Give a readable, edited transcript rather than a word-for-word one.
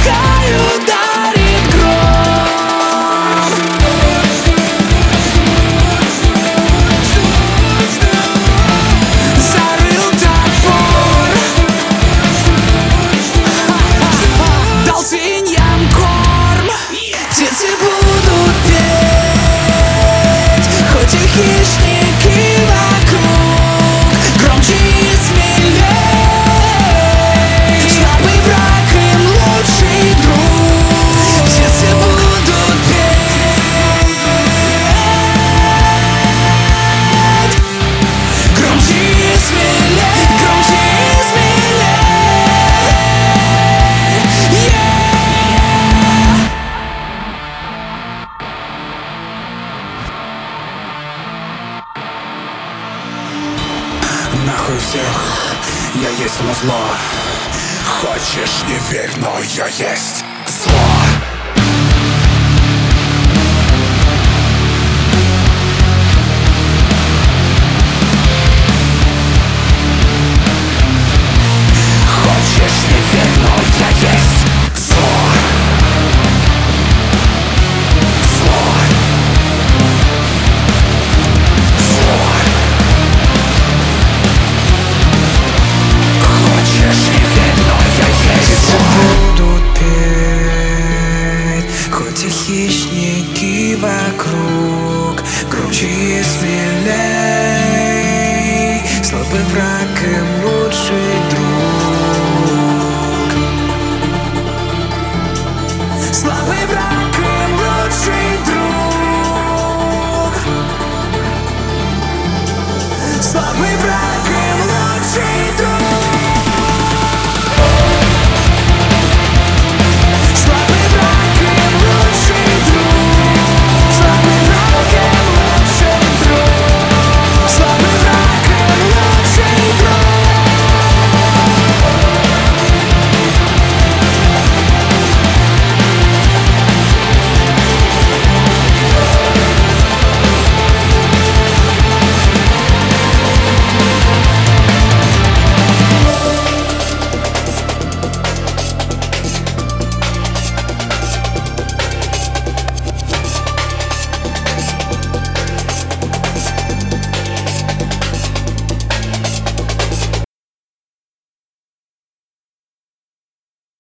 пускай ударит гром. Зарыл топор, дал свиньям корм. Птицы будут петь, хоть и хищники вокруг. Громче и смелей, слабый враг им лучший друг. Птицы будут петь, громче и смелей, громче и смелей. Нахуй всех, я есть музло. Хочешь не верь, но я есть зло. Хочешь не верь, но я есть зло. Зло. Зло. Хочешь не верь, но я есть зло. Будут петь, хоть и хищники вокруг. Громче и смелей, слабый враг им лучший друг. Слабый враг им лучший друг. Слабый враг.